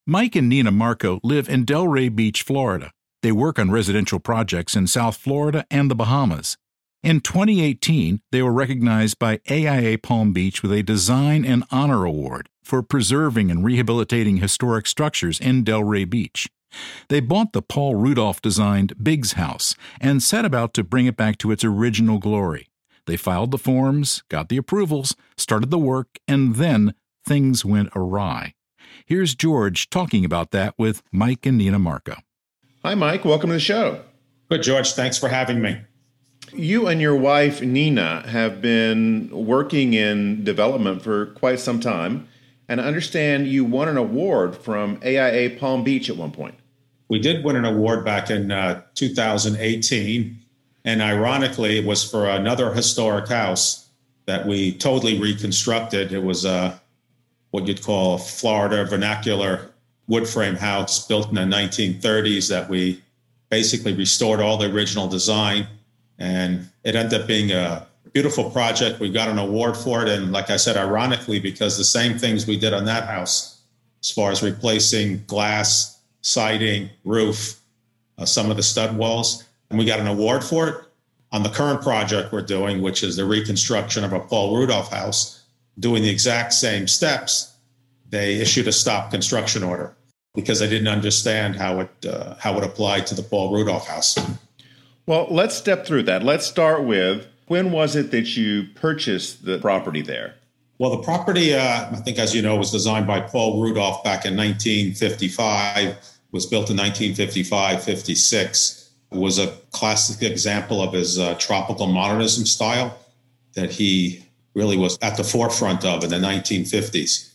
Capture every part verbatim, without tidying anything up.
Mike and Nina Marco live in Delray Beach, Florida. They work on residential projects in South Florida and the Bahamas. In twenty eighteen, they were recognized by A I A Palm Beach with a Design and Honor Award for preserving and rehabilitating historic structures in Delray Beach. They bought the Paul Rudolph-designed Biggs House and set about to bring it back to its original glory. They filed the forms, got the approvals, started the work, and then things went awry. Here's George talking about that with Mike and Nina Marco. Hi, Mike. Welcome to the show. Good, George. Thanks for having me. You and your wife, Nina, have been working in development for quite some time, and I understand you won an award from A I A Palm Beach at one point. We did win an award back in uh, two thousand eighteen, and ironically, it was for another historic house that we totally reconstructed. It was uh, what you'd call a Florida vernacular wood frame house built in the nineteen thirties that we basically restored all the original design. And it ended up being a beautiful project. We got an award for it. And like I said, ironically, because the same things we did on that house, as far as replacing glass, siding, roof, uh, some of the stud walls, and we got an award for it. On the current project we're doing, which is the reconstruction of a Paul Rudolph house, doing the exact same steps, they issued a stop construction order because they didn't understand how it uh, how it applied to the Paul Rudolph house. Well, let's step through that. Let's start with, when was it that you purchased the property there? Well, the property, uh, I think, as you know, was designed by Paul Rudolph back in nineteen fifty-five, was built in nineteen fifty-five, fifty-six. It was a classic example of his uh, tropical modernism style that he really was at the forefront of in the nineteen fifties.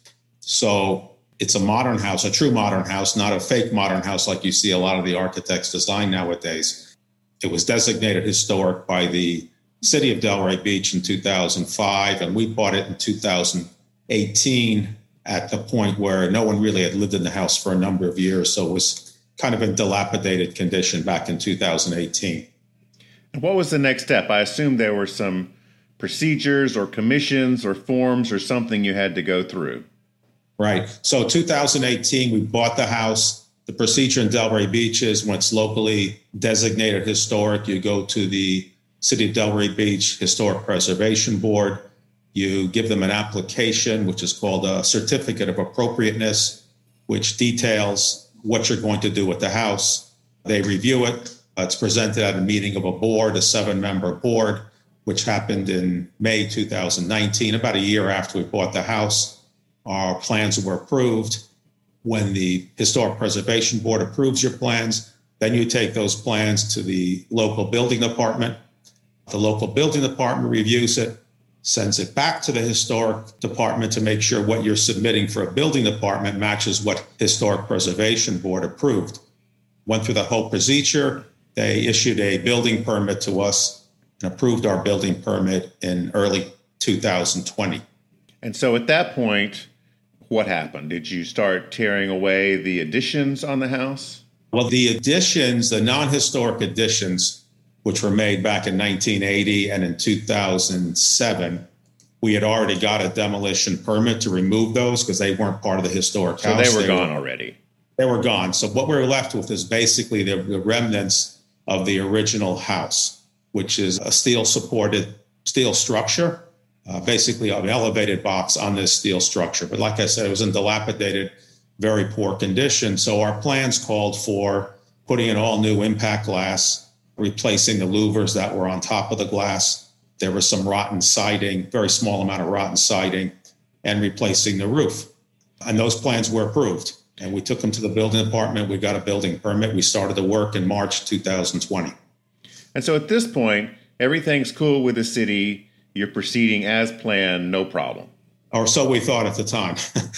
So it's a modern house, a true modern house, not a fake modern house like you see a lot of the architects design nowadays. It was designated historic by the city of Delray Beach in two thousand five, and we bought it in two thousand eighteen at the point where no one really had lived in the house for a number of years. So it was kind of in dilapidated condition back in two thousand eighteen. And what was the next step? I assume there were some procedures or commissions or forms or something you had to go through. Right. So two thousand eighteen, we bought the house. The procedure in Delray Beach is when it's locally designated historic, you go to the City of Delray Beach Historic Preservation Board. You give them an application, which is called a Certificate of Appropriateness, which details what you're going to do with the house. They review it. It's presented at a meeting of a board, a seven-member board, which happened in May two thousand nineteen, about a year after we bought the house. Our plans were approved. When the Historic Preservation Board approves your plans, then you take those plans to the local building department. The local building department reviews it, sends it back to the historic department to make sure what you're submitting for a building department matches what Historic Preservation Board approved. Went through the whole procedure. They issued a building permit to us and approved our building permit in early two thousand twenty. And so at that point, what happened? Did you start tearing away the additions on the house? Well, the additions, the non-historic additions, which were made back in nineteen eighty and in two thousand seven, we had already got a demolition permit to remove those because they weren't part of the historic so house. So they were they gone were, already. They were gone. So what we were left with is basically the, the remnants of the original house, which is a steel-supported steel structure. Uh, basically an elevated box on this steel structure. But like I said, it was in dilapidated, very poor condition. So our plans called for putting in all new impact glass, replacing the louvers that were on top of the glass. There was some rotten siding, very small amount of rotten siding, and replacing the roof. And those plans were approved. And we took them to the building department. We got a building permit. We started the work in March two thousand twenty. And so at this point, everything's cool with the city. You're proceeding as planned, no problem. Or so we thought at the time.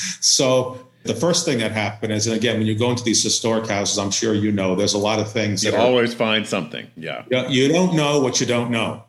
So the first thing that happened is, and again, when you go into these historic houses, I'm sure you know, there's a lot of things. You that always are, find something. Yeah. You don't know what you don't know.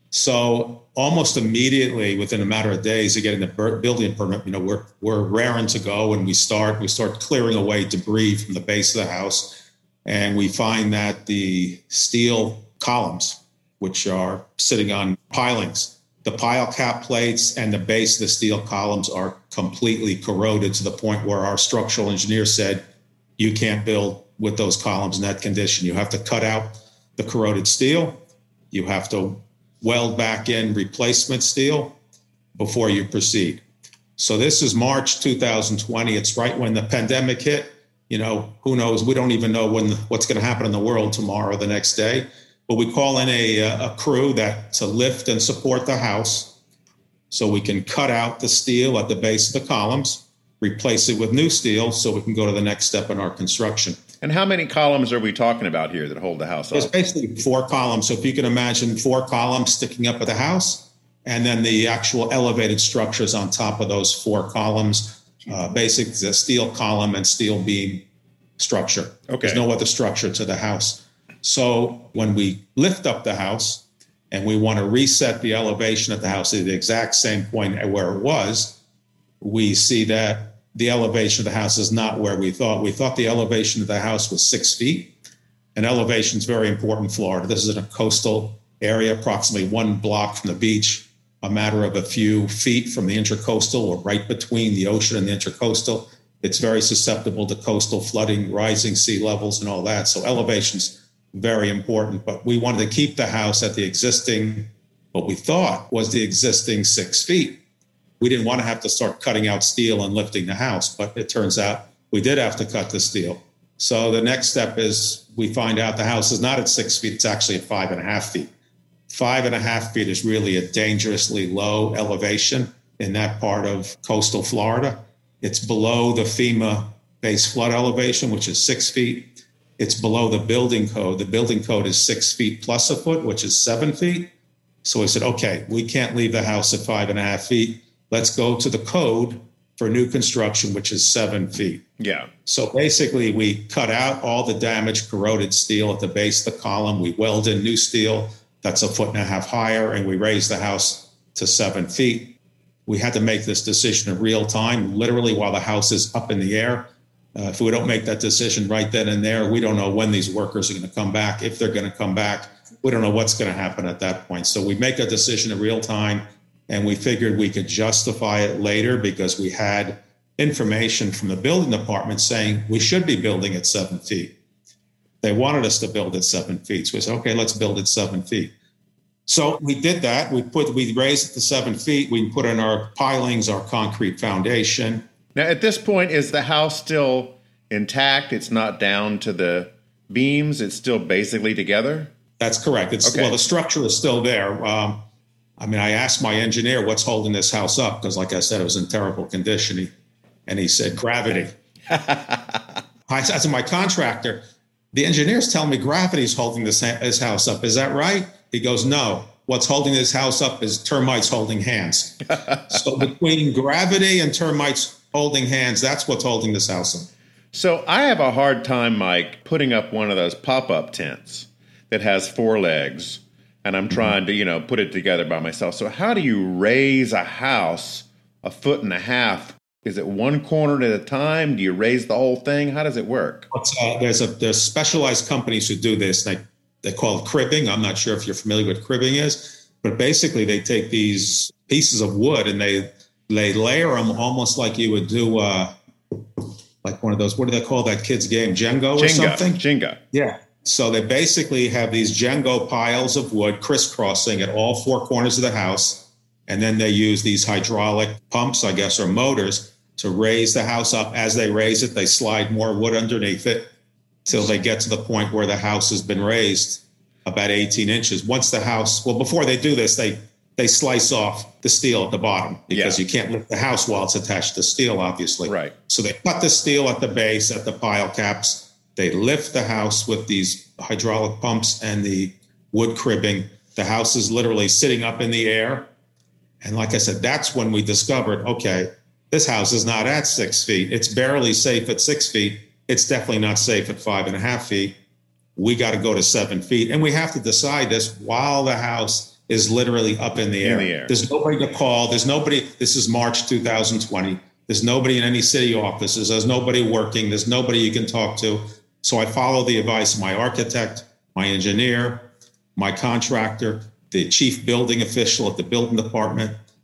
So almost immediately, within a matter of days of getting the building permit, you know, we're we're raring to go, and we start we start clearing away debris from the base of the house, and we find that the steel columns, which are sitting on pilings, the pile cap plates and the base of the steel columns are completely corroded to the point where our structural engineer said, you can't build with those columns in that condition. You have to cut out the corroded steel. You have to weld back in replacement steel before you proceed. So this is March two thousand twenty. It's right when the pandemic hit. You know, who knows? We don't even know when what's going to happen in the world tomorrow or the next day. But we call in a, a crew that to lift and support the house so we can cut out the steel at the base of the columns, replace it with new steel so we can go to the next step in our construction. And how many columns are we talking about here that hold the house up? There's basically four columns. So if you can imagine four columns sticking up at the house, and then the actual elevated structures on top of those four columns, uh, basically the steel column and steel beam structure. Okay. There's no other structure to the house. So when we lift up the house and we want to reset the elevation of the house at the exact same point where it was, we see that the elevation of the house is not where we thought. We thought the elevation of the house was six feet. And elevation is very important in Florida. This is in a coastal area, approximately one block from the beach, a matter of a few feet from the intercoastal or right between the ocean and the intercoastal. It's very susceptible to coastal flooding, rising sea levels, and all that. So elevation's very important. But we wanted to keep the house at the existing, what we thought was the existing six feet. We didn't want to have to start cutting out steel and lifting the house, but it turns out we did have to cut the steel. So the next step is we find out the house is not at six feet, it's actually at five and a half feet. Five and a half feet is really a dangerously low elevation in that part of coastal Florida. It's below the FEMA base flood elevation, which is six feet. It's below the building code. The building code is six feet plus a foot, which is seven feet. So we said, okay, we can't leave the house at five and a half feet. Let's go to the code for new construction, which is seven feet. Yeah. So basically, we cut out all the damaged, corroded steel at the base of the column. We weld in new steel that's a foot and a half higher, and we raise the house to seven feet. We had to make this decision in real time, literally while the house is up in the air. Uh, if we don't make that decision right then and there, we don't know when these workers are going to come back. If they're going to come back, we don't know what's going to happen at that point. So we make a decision in real time, and we figured we could justify it later because we had information from the building department saying we should be building at seven feet. They wanted us to build at seven feet. So we said, okay, let's build at seven feet. So we did that. We put, we raised it to seven feet. We put in our pilings, our concrete foundation. Now, at this point, is the house still intact? It's not down to the beams. It's still basically together? That's correct. It's, okay. Well, the structure is still there. Um, I mean, I asked my engineer what's holding this house up because, like I said, it was in terrible condition. He, and he said, gravity. I said to my contractor, the engineer's telling me gravity's holding this, this house up. Is that right? He goes, no. What's holding this house up is termites holding hands. So between gravity and termites holding hands, that's what's holding this house up. So I have a hard time, Mike, putting up one of those pop-up tents that has four legs, and I'm trying to, you know, put it together by myself. So how do you raise a house a foot and a half? Is it one corner at a time? Do you raise the whole thing? How does it work? Uh, there's a there's specialized companies who do this. They they call it cribbing. I'm not sure if you're familiar with what cribbing is, but basically they take these pieces of wood and they they layer them almost like you would do uh, like one of those. What do they call that kids game? Jenga or Jenga, something? Jenga. Yeah. So they basically have these Jenga piles of wood crisscrossing at all four corners of the house. And then they use these hydraulic pumps, I guess, or motors to raise the house up. As they raise it, they slide more wood underneath it till they get to the point where the house has been raised about eighteen inches. Once the house, well, before they do this, they they slice off the steel at the bottom because yeah. you can't lift the house while it's attached to steel, obviously. Right. So they cut the steel at the base, at the pile caps. They lift the house with these hydraulic pumps and the wood cribbing. The house is literally sitting up in the air. And like I said, that's when we discovered, okay, this house is not at six feet. It's barely safe at six feet. It's definitely not safe at five and a half feet. We got to go to seven feet. And we have to decide this while the house is literally up in the, in air. the air. There's nobody to call. There's nobody. This is March two thousand twenty. There's nobody in any city offices. There's nobody working. There's nobody you can talk to. So I follow the advice of my architect, my engineer, my contractor, the chief building official at the building department.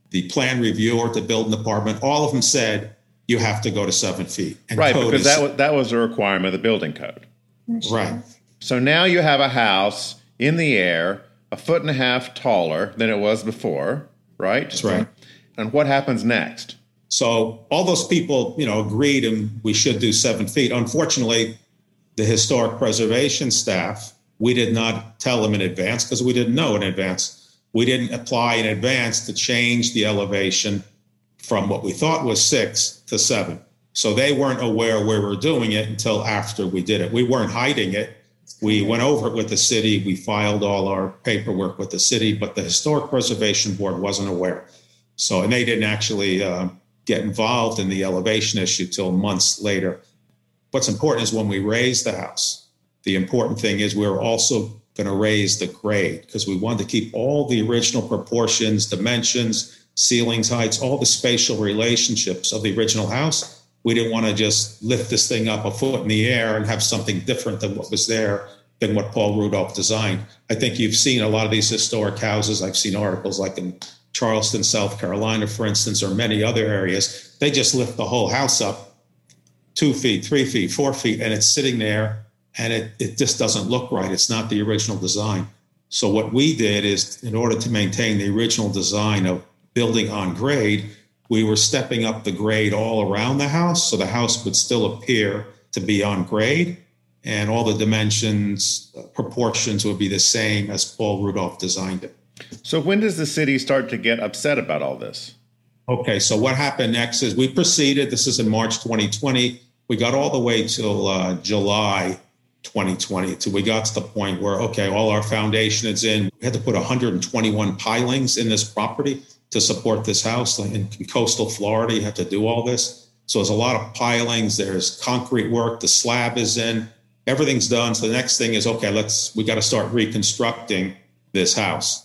the plan reviewer, the building department, all of them said, you have to go to seven feet. And right, because that was, that was a requirement of the building code. Right. So now you have a house in the air, a foot and a half taller than it was before, right? That's right. And what happens next? So all those people, you know, agreed and we should do seven feet. Unfortunately, the historic preservation staff, we did not tell them in advance because we didn't know in advance. We didn't apply in advance to change the elevation from what we thought was six to seven. So they weren't aware we were doing it until after we did it. We weren't hiding it. We went over it with the city. We filed all our paperwork with the city, but the Historic Preservation Board wasn't aware. So, and they didn't actually uh, get involved in the elevation issue till months later. What's important is when we raised the house, the important thing is we were also going to raise the grade because we wanted to keep all the original proportions, dimensions, ceilings, heights, all the spatial relationships of the original house. We didn't want to just lift this thing up a foot in the air and have something different than what was there, than what Paul Rudolph designed. I think you've seen a lot of these historic houses. I've seen articles like in Charleston, South Carolina, for instance, or many other areas. They just lift the whole house up two feet, three feet, four feet, and it's sitting there, and it, it just doesn't look right. It's not the original design. So what we did is, in order to maintain the original design of building on grade, we were stepping up the grade all around the house, so the house would still appear to be on grade, and all the dimensions, uh, proportions would be the same as Paul Rudolph designed it. So when does the city start to get upset about all this? Okay, so what happened next is we proceeded. This is in March twenty twenty. We got all the way till uh, July twenty twenty. So we got to the point where, okay, all our foundation is in. We had to put one hundred twenty-one pilings in this property to support this house. In coastal Florida, you have to do all this. So there's a lot of pilings. There's concrete work. The slab is in. Everything's done. So the next thing is, okay, let's, we got to start reconstructing this house.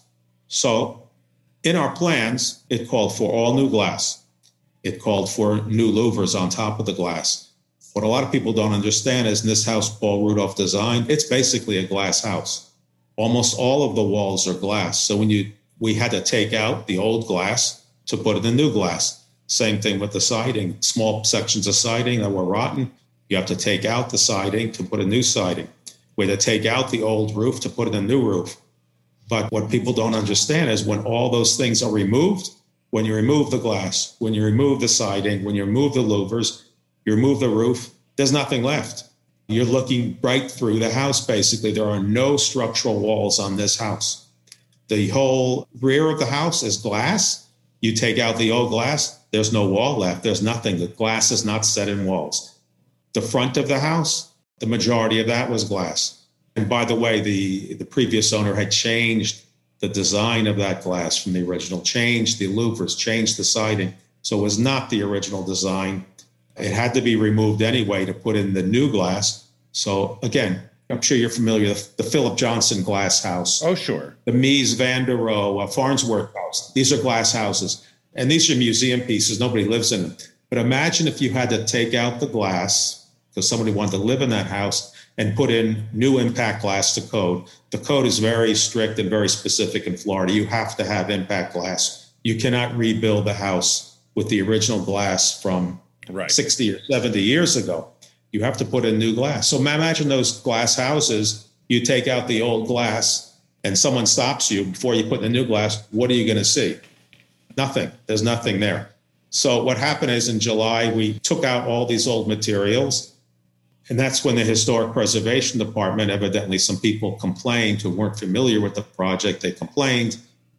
So in our plans, it called for all new glass. It called for new louvers on top of the glass. What a lot of people don't understand is in this house Paul Rudolph designed, it's basically a glass house. Almost all of the walls are glass. So when you we had to take out the old glass to put in the new glass. Same thing with the siding. Small sections of siding that were rotten, you have to take out the siding to put a new siding. We had to take out the old roof to put in a new roof. But what people don't understand is when all those things are removed, when you remove the glass, when you remove the siding, when you remove the louvers, you remove the roof, there's nothing left. You're looking right through the house, basically. There are no structural walls on this house. The whole rear of the house is glass. You take out the old glass, there's no wall left. There's nothing. The glass is not set in walls. The front of the house, the majority of that was glass. And by the way, the, the previous owner had changed the design of that glass from the original, changed the louvers, changed the siding. So it was not the original design. It had to be removed anyway to put in the new glass. So again, I'm sure you're familiar with the Philip Johnson glass house. Oh, sure. The Mies van der Rohe, uh, Farnsworth house. These are glass houses. And these are museum pieces. Nobody lives in them. But imagine if you had to take out the glass because somebody wanted to live in that house and put in new impact glass to code. The code is very strict and very specific in Florida. You have to have impact glass. You cannot rebuild the house with the original glass from right. sixty or seventy years ago. You have to put in new glass. So imagine those glass houses, you take out the old glass and someone stops you before you put in the new glass. What are you going to see? Nothing. There's nothing there. So what happened is in July, we took out all these old materials. And that's when the Historic Preservation Department, evidently some people complained who weren't familiar with the project. They complained.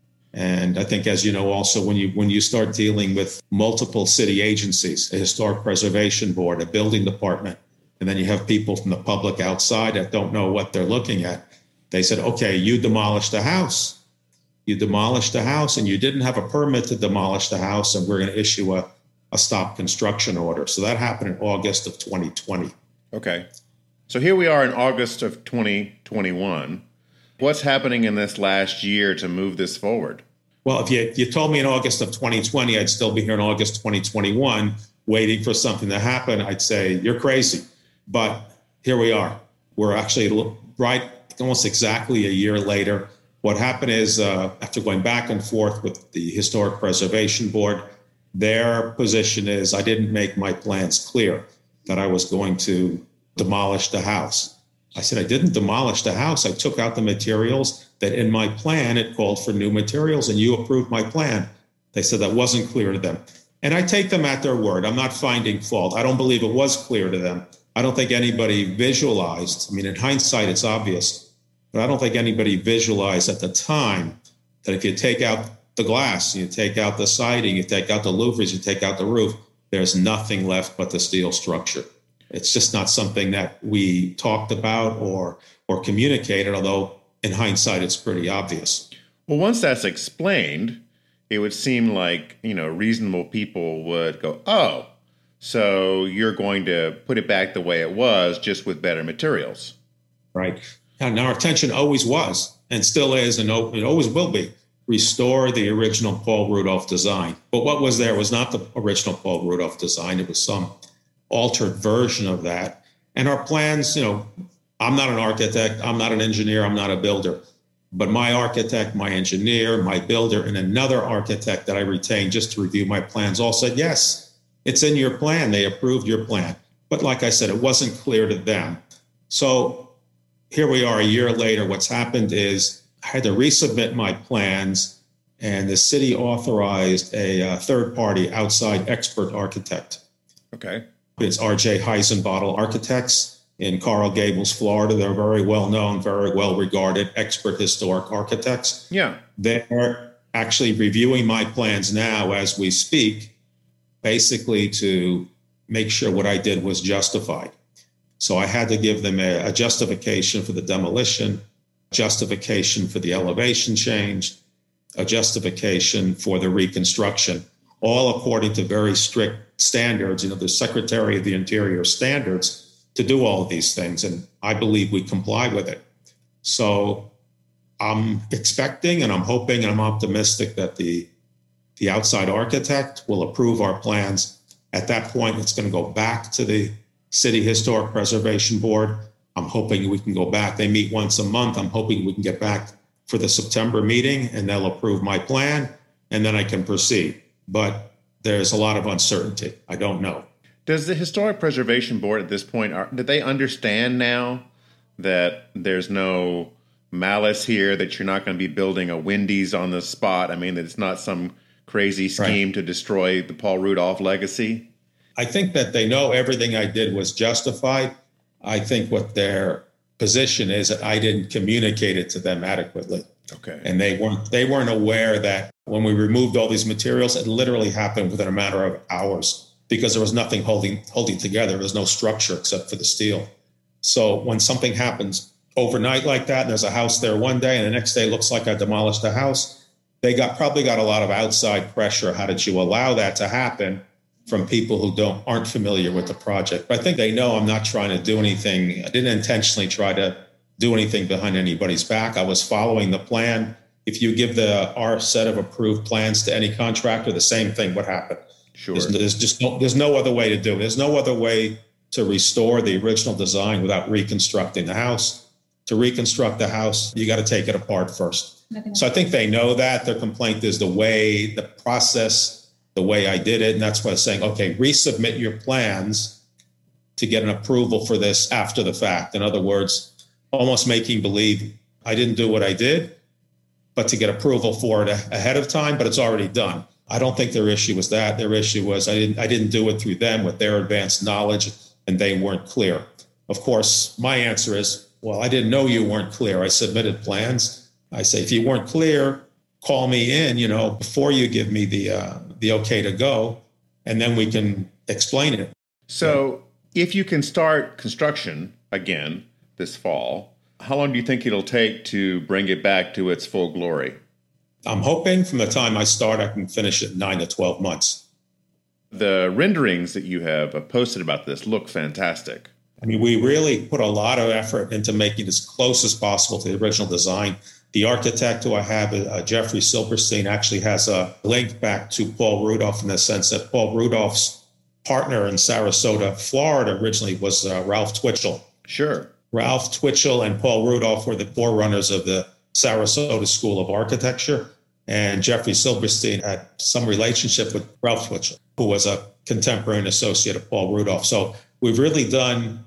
And I think, as you know, also when you when you start dealing with multiple city agencies, a historic preservation board, a building department, and then you have people from the public outside that don't know what they're looking at, they said, okay, you demolished the house. You demolished the house and you didn't have a permit to demolish the house, and we're going to issue a, a stop construction order. So that happened in August of twenty twenty. Okay. So here we are in August of twenty twenty-one. What's happening in this last year to move this forward? Well, if you, you told me in August of twenty twenty, I'd still be here in August twenty twenty-one waiting for something to happen. I'd say, you're crazy. But here we are. We're actually right almost exactly a year later. What happened is, uh, after going back and forth with the Historic Preservation Board, their position is I didn't make my plans clear that I was going to demolish the house. I said, I didn't demolish the house. I took out the materials that in my plan, it called for new materials, and you approved my plan. They said that wasn't clear to them. And I take them at their word. I'm not finding fault. I don't believe it was clear to them. I don't think anybody visualized. I mean, in hindsight, it's obvious, but I don't think anybody visualized at the time that if you take out the glass, you take out the siding, you take out the louvers, you take out the roof, there's nothing left but the steel structure. It's just not something that we talked about or or communicated, although in hindsight, it's pretty obvious. Well, once that's explained, it would seem like, you know, reasonable people would go, oh, so you're going to put it back the way it was, just with better materials. Right. And our intention always was, and still is, and it always will be, restore the original Paul Rudolph design. But what was there was not the original Paul Rudolph design. It was some altered version of that. And our plans, you know, I'm not an architect, I'm not an engineer, I'm not a builder. But my architect, my engineer, my builder, and another architect that I retained just to review my plans all said, yes, it's in your plan. They approved your plan. But like I said, it wasn't clear to them. So here we are a year later. What's happened is I had to resubmit my plans, and the city authorized a uh, third-party outside expert architect. Okay. It's R J Heisenbottle Architects in Coral Gables, Florida. They're very well-known, very well-regarded expert historic architects. Yeah. They're actually reviewing my plans now as we speak, basically to make sure what I did was justified. So I had to give them a, a justification for the demolition, justification for the elevation change, a justification for the reconstruction, all according to very strict standards, you know, the Secretary of the Interior standards to do all of these things. And I believe we comply with it. So I'm expecting and I'm hoping and I'm optimistic that the, the outside architect will approve our plans. At that point, it's going to go back to the City Historic Preservation Board. I'm hoping we can go back. They meet once a month. I'm hoping we can get back for the September meeting and they'll approve my plan and then I can proceed. But there's a lot of uncertainty. I don't know. Does the Historic Preservation Board at this point, are, do they understand now that there's no malice here, that you're not going to be building a Wendy's on the spot? I mean, that it's not some crazy scheme right. to destroy the Paul Rudolph legacy? I think that they know everything I did was justified. I think what their position is that I didn't communicate it to them adequately. Okay. And they weren't they weren't aware that when we removed all these materials, it literally happened within a matter of hours because there was nothing holding holding together. There was no structure except for the steel. So when something happens overnight like that, and there's a house there one day, and the next day it looks like I demolished the house, they got probably got a lot of outside pressure. How did you allow that to happen? From people who don't aren't familiar with the project. But I think they know I'm not trying to do anything. I didn't intentionally try to do anything behind anybody's back. I was following the plan. If you give the our set of approved plans to any contractor, the same thing would happen. Sure. There's, there's just no, there's no other way to do it. There's no other way to restore the original design without reconstructing the house. To reconstruct the house, you got to take it apart first. So I think they know that. Their complaint is the way, the process, the way I did it. And that's why I'm saying, okay, resubmit your plans to get an approval for this after the fact. In other words, almost making believe I didn't do what I did, but to get approval for it ahead of time, but it's already done. I don't think their issue was that. Their issue was I didn't I didn't do it through them with their advanced knowledge and they weren't clear. Of course, my answer is, well, I didn't know you weren't clear. I submitted plans. I say, if you weren't clear, call me in, you know, before you give me the uh, the okay to go, and then we can explain it. So if you can start construction again this fall, how long do you think it'll take to bring it back to its full glory? I'm hoping from the time I start, I can finish it nine to twelve months. The renderings that you have posted about this look fantastic. I mean, we really put a lot of effort into making it as close as possible to the original design. The architect who I have, uh, Jeffrey Silberstein, actually has a link back to Paul Rudolph in the sense that Paul Rudolph's partner in Sarasota, Florida, originally was uh, Ralph Twitchell. Sure. Ralph Twitchell and Paul Rudolph were the forerunners of the Sarasota School of Architecture. And Jeffrey Silberstein had some relationship with Ralph Schweitzer, who was a contemporary and associate of Paul Rudolph. So we've really done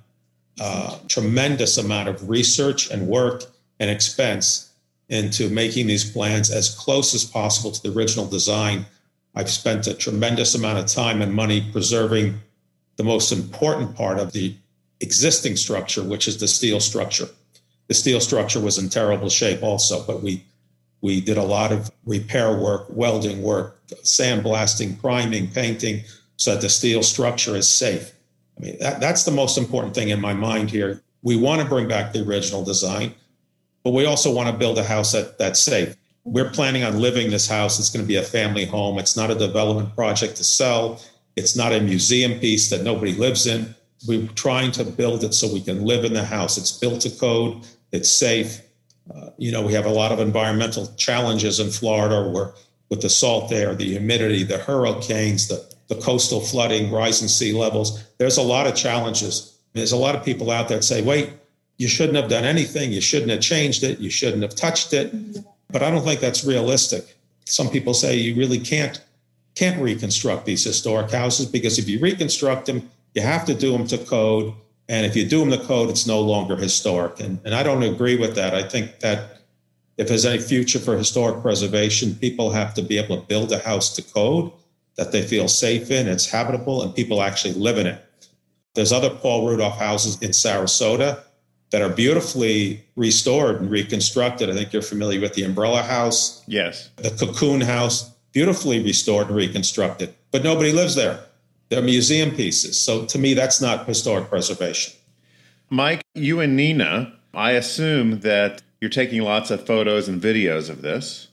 a tremendous amount of research and work and expense into making these plans as close as possible to the original design. I've spent a tremendous amount of time and money preserving the most important part of the existing structure, which is the steel structure. The steel structure was in terrible shape also, but we we did a lot of repair work, welding work, sandblasting, priming, painting, so that the steel structure is safe. I mean, that, that's the most important thing in my mind here. We want to bring back the original design, but we also want to build a house that, that's safe. We're planning on living in this house. It's going to be a family home. It's not a development project to sell. It's not a museum piece that nobody lives in. We're trying to build it so we can live in the house. It's built to code. It's safe. Uh, you know, we have a lot of environmental challenges in Florida where with the salt air, the humidity, the hurricanes, the, the coastal flooding, rising sea levels. There's a lot of challenges. There's a lot of people out there that say, wait, you shouldn't have done anything. You shouldn't have changed it. You shouldn't have touched it. But I don't think that's realistic. Some people say you really can't can't reconstruct these historic houses because if you reconstruct them, you have to do them to code. And if you do them to code, it's no longer historic. And, and I don't agree with that. I think that if there's any future for historic preservation, people have to be able to build a house to code that they feel safe in, it's habitable, and people actually live in it. There's other Paul Rudolph houses in Sarasota that are beautifully restored and reconstructed. I think you're familiar with the Umbrella House. Yes. The Cocoon House, beautifully restored and reconstructed, but nobody lives there. They're museum pieces. So to me, that's not historic preservation. Mike, you and Nina, I assume that you're taking lots of photos and videos of this.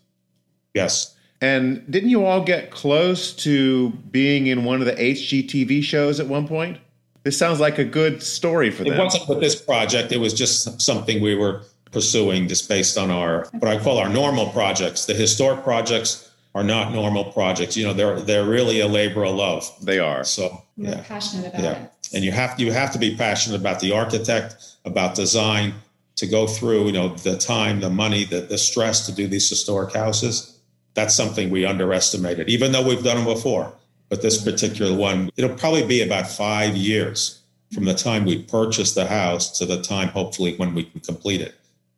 Yes. And didn't you all get close to being in one of the H G T V shows at one point? This sounds like a good story for them. It wasn't with this project. It was just something we were pursuing just based on our, what I call our normal projects. The historic projects are not normal projects. You know, they're they're really a labor of love. They are. So We're yeah. passionate about Yeah. it. And you have you have to be passionate about the architect, about design, to go through, you know, the time, the money, the, the stress to do these historic houses. That's something we underestimated, even though we've done them before. But this particular one, it'll probably be about five years from the time we purchase the house to the time, hopefully, when we can complete it.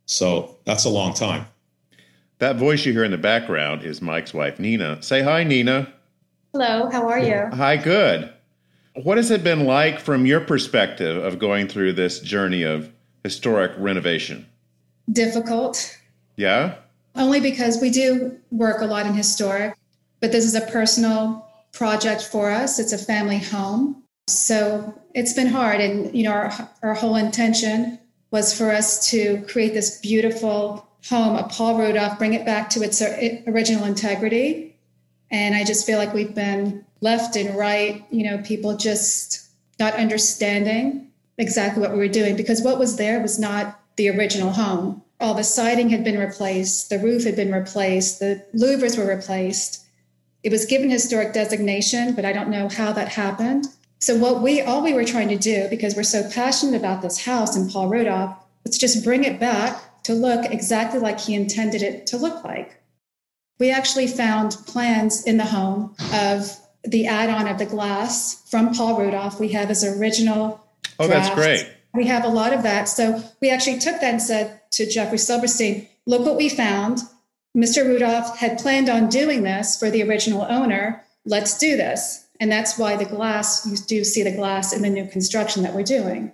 So that's a long time. That voice you hear in the background is Mike's wife, Nina. Say hi, Nina. Hello, how are you? Hi, good. What has it been like from your perspective of going through this journey of historic renovation? Difficult, Yeah? only because we do work a lot in historic, but this is a personal project for us. It's a family home. So it's been hard. And, you know, our, our whole intention was for us to create this beautiful home, a Paul Rudolph, bring it back to its original integrity. And I just feel like we've been left and right, you know, people just not understanding exactly what we were doing, because what was there was not the original home. All the siding had been replaced, the roof had been replaced, the louvers were replaced. It was given historic designation, but I don't know how that happened. So what we, all we were trying to do, because we're so passionate about this house and Paul Rudolph, was just bring it back to look exactly like he intended it to look like. We actually found plans in the home of the add-on of the glass from Paul Rudolph. We have his original Oh, draft. that's great. We have a lot of that. So we actually took that and said to Jeffrey Silberstein, look what we found. Mister Rudolph had planned on doing this for the original owner. Let's do this. And that's why the glass, you do see the glass in the new construction that we're doing.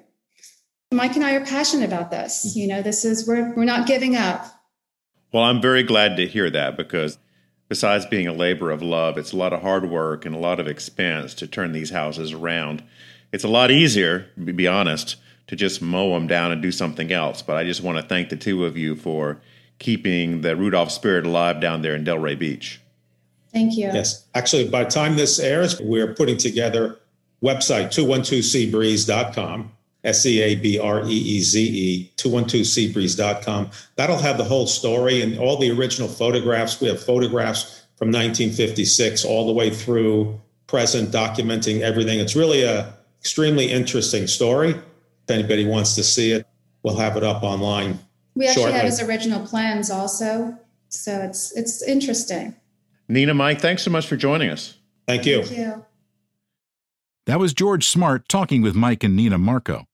Mike and I are passionate about this. You know, this is, we're, we're not giving up. Well, I'm very glad to hear that, because besides being a labor of love, it's a lot of hard work and a lot of expense to turn these houses around. It's a lot easier, to be honest, to just mow them down and do something else. But I just want to thank the two of you for keeping the Rudolph spirit alive down there in Delray Beach. Thank you. Yes. Actually, by the time this airs, we're putting together website two one two sea breeze dot com, S E A B R E E Z E, two one two sea breeze dot com. That'll have the whole story and all the original photographs. We have photographs from nineteen fifty-six all the way through present, documenting everything. It's really a extremely interesting story. If anybody wants to see it, we'll have it up online We actually shortly. have his original plans also. So it's it's interesting. Nina, Mike, thanks so much for joining us. Thank you. Thank you. That was George Smart talking with Mike and Nina Marco.